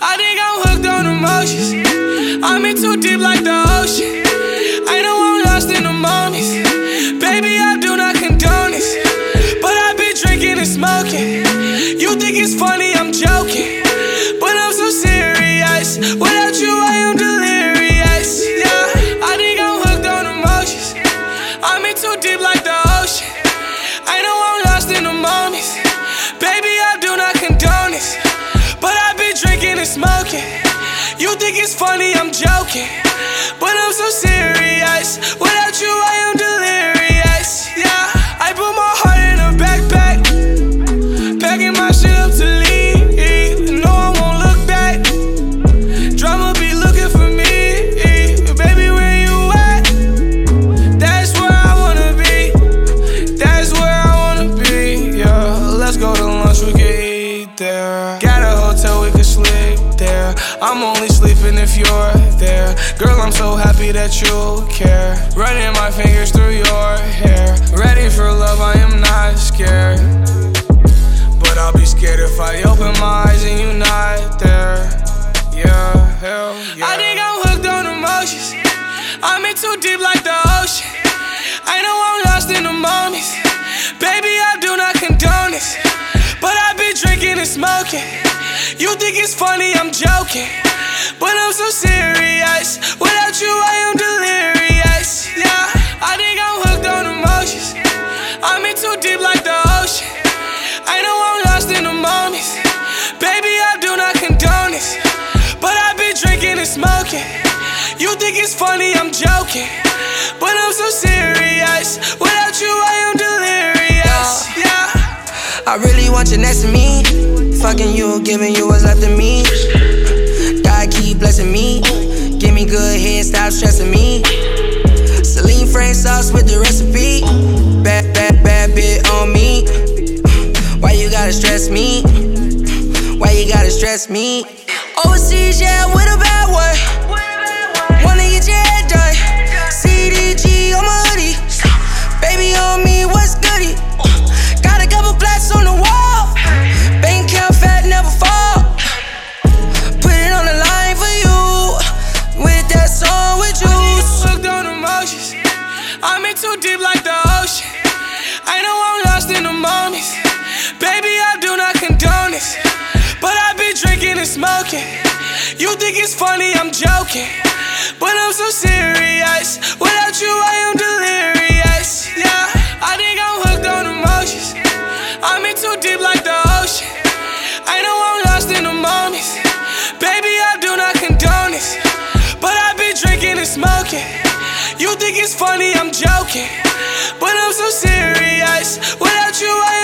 I think I'm hooked on emotions. I'm in too deep like the ocean. I know I'm lost in the moments. Baby, I do not condone this, but I be drinking and smoking. You think it's funny, I'm joking, but I'm so serious. Without you, I am delirious. Yeah, I think I'm hooked on emotions. I'm in too deep like the ocean. I know I'm lost in the moments. Baby, I do not condone this, but I be drinking and smoking. You think it's funny, I'm joking, but I'm so serious. Without you, I am delirious. Yeah, I put my heart in a backpack, packing my shit up to leave. No, I won't look back. Drama be looking for me. Baby, where you at? That's where I wanna be. That's where I wanna be. Yeah, let's go to lunch, we can eat there. Got a hotel, we can sleep there. I'm only sleeping if you're there. Girl, I'm so happy that you care. Running my fingers through your hair. Ready for love, I am not scared, but I'll be scared if I open my eyes and you're not there. Yeah, hell yeah. I think I'm hooked on emotions. I'm in too deep like the ocean. I know I'm lost in the moments. Baby, I do not condone this, but I be drinking and smoking. You think it's funny, I'm joking, but I'm so serious. Without you, I am delirious. Yeah, I think I'm hooked on emotions. I'm in too deep like the ocean. I know I'm lost in the moments. Baby, I do not condone this, but I be drinking and smoking. You think it's funny, I'm joking, but I'm so serious. Without you, I am delirious. Yeah, I really want you next to me. Fucking you, giving you what's left of me. God keep blessing me. Give me good head, stop stressing me. Celine frame sauce with the recipe. Bad bit on me. Why you gotta stress me? Why you gotta stress me? Overseas, yeah, with a bad one. Wanna get your head done. CDG on my hoodie. Baby on me, what's goodie? Got a couple plaques on the wall. Bank account fat, never fall. Put it on the line for you. With that song with you. Hooked on emotions. I'm in too deep like the ocean. I know I'm lost in the moments. Baby, I do not condone this, but I be drinking and smoking. You think it's funny, I'm joking, but I'm so serious. Without you, I am delirious. Yeah, I think I'm hooked on emotions. I'm in too deep like the ocean. I know I'm lost in the moments. Baby, I do not condone this, but I be drinking and smoking. You think it's funny, I'm joking, but I'm so serious. Without you, I am